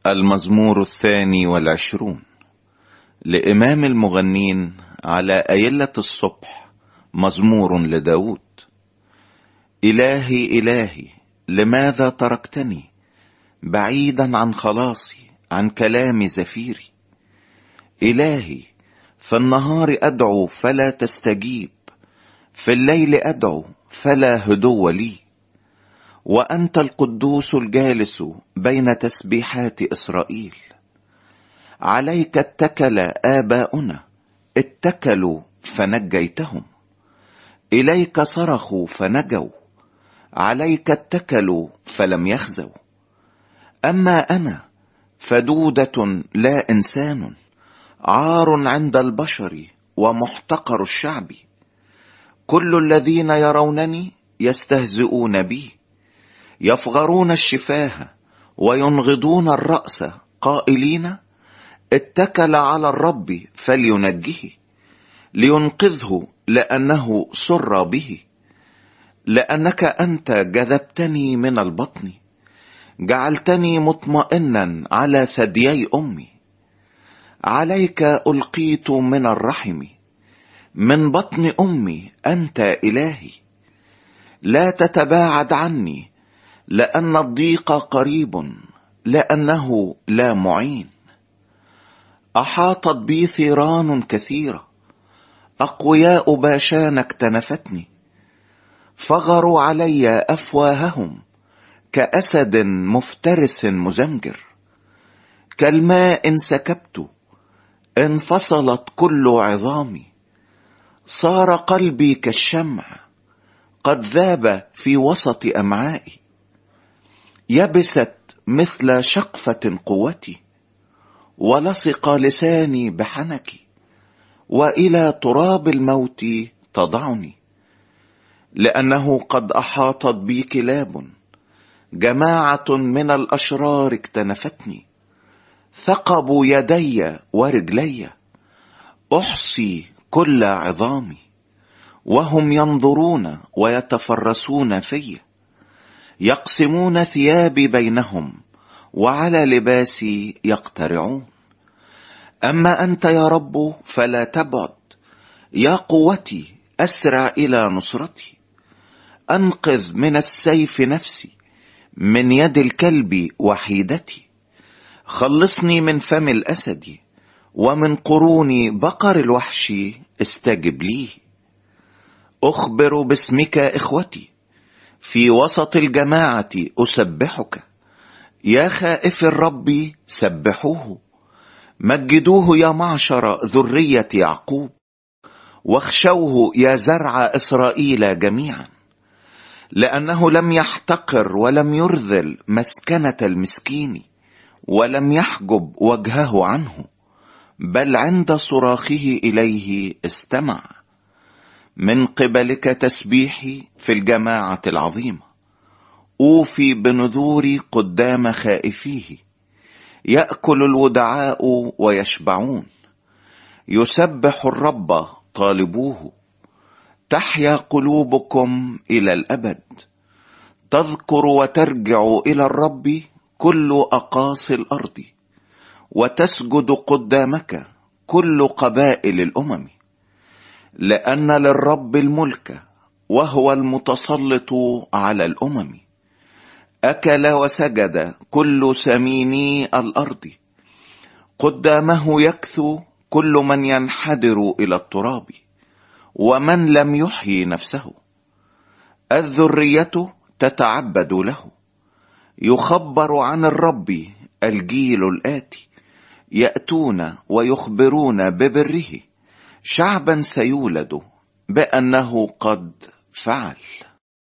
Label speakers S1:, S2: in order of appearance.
S1: المزمور 22 لإمام المغنين على أيلة الصبح، مزمور لداود. إلهي إلهي، لماذا تركتني بعيدا عن خلاصي، عن كلام زفيري؟ إلهي، في النهار أدعو فلا تستجيب، في الليل أدعو فلا هدوء لي. وأنت القدوس الجالس بين تسبيحات إسرائيل. عليك اتكل آباؤنا، اتكلوا فنجيتهم. إليك صرخوا فنجوا، عليك اتكلوا فلم يخزوا. أما أنا فدودة لا إنسان، عار عند البشر ومحتقر الشعب. كل الذين يرونني يستهزئون بي، يفغرون الشفاه وينغضون الرأس، قائلين: اتكل على الرب فلينجه، لينقذه لأنه سر به. لأنك أنت جذبتني من البطن، جعلتني مطمئنا على ثديي أمي. عليك ألقيت من الرحم، من بطن أمي أنت إلهي. لا تتباعد عني، لأن الضيق قريب، لأنه لا معين. أحاطت بي ثيران كثيرة، أقوياء باشان اكتنفتني. فغروا علي أفواههم، كأسد مفترس مزمجر. كالماء انسكبت، انفصلت كل عظامي. صار قلبي كالشمع، قد ذاب في وسط أمعائي. يبست مثل شقفة قوتي، ولصق لساني بحنكي. وإلى تراب الموت تضعني، لأنه قد أحاطت بي كلاب، جماعة من الأشرار اكتنفتني. ثقبوا يدي ورجلي، أحصي كل عظامي. وهم ينظرون ويتفرسون في، يقسمون ثيابي بينهم، وعلى لباسي يقترعون. أما أنت يا رب فلا تبعد، يا قوتي أسرع إلى نصرتي. أنقذ من السيف نفسي، من يد الكلب وحيدتي. خلصني من فم الأسد، ومن قرون بقر الوحش استجب لي. أخبر باسمك إخوتي، في وسط الجماعة أسبحك. يا خائف الرب سبحوه، مجدوه يا معشر ذرية يعقوب. واخشوه يا زرع إسرائيل جميعا، لأنه لم يحتقر ولم يرذل مسكنة المسكين، ولم يحجب وجهه عنه، بل عند صراخه إليه استمع. من قبلك تسبيحي في الجماعة العظيمة، أوفي بنذوري قدام خائفيه. يأكل الودعاء ويشبعون، يسبح الرب طالبوه. تحيا قلوبكم إلى الأبد، تذكر وترجع إلى الرب كل أقاصي الأرض. وتسجد قدامك كل قبائل الأمم. لأن للرب الملك، وهو المتسلط على الأمم. أكل وسجد كل سميني الأرض، قدامه يكثو كل من ينحدر إلى التراب، ومن لم يحيي نفسه. الذرية تتعبد له، يخبر عن الرب الجيل الآتي. يأتون ويخبرون ببره، شعبا سيولد بأنه قد فعل.